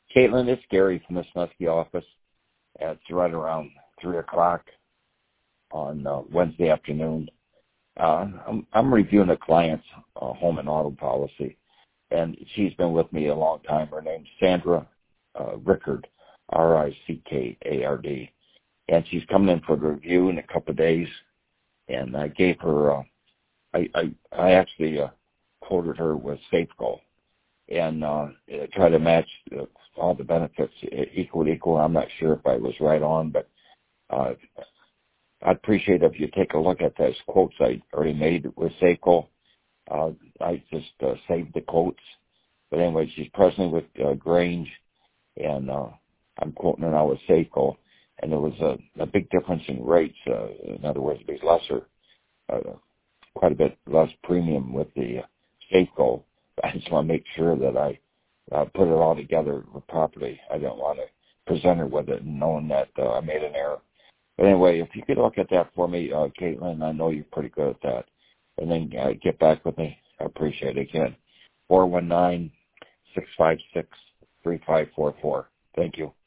Caitlin, it's Gary from the Snuskey office. It's right around 3 o'clock on Wednesday afternoon. I'm reviewing a client's home and auto policy, and she's been with me a long time. Her name's Sandra Rickard, Rickard, and she's coming in for the review in a couple of days. And I gave her, I actually quoted her with Safeco, and try to match all the benefits equal to equal. I'm not sure if I was right on, but I'd appreciate if you take a look at those quotes I already made with Safeco. I just saved the quotes. But anyway, she's presently with Grange, and I'm quoting her now with Safeco. And there was a big difference in rates. In other words, it'd be lesser, quite a bit less premium with the Safeco. I just want to make sure that I put it all together properly. I don't want to present her with it knowing that I made an error. But anyway, if you could look at that for me, Caitlin, I know you're pretty good at that. And then get back with me. I appreciate it again. 419-656-3544. Thank you.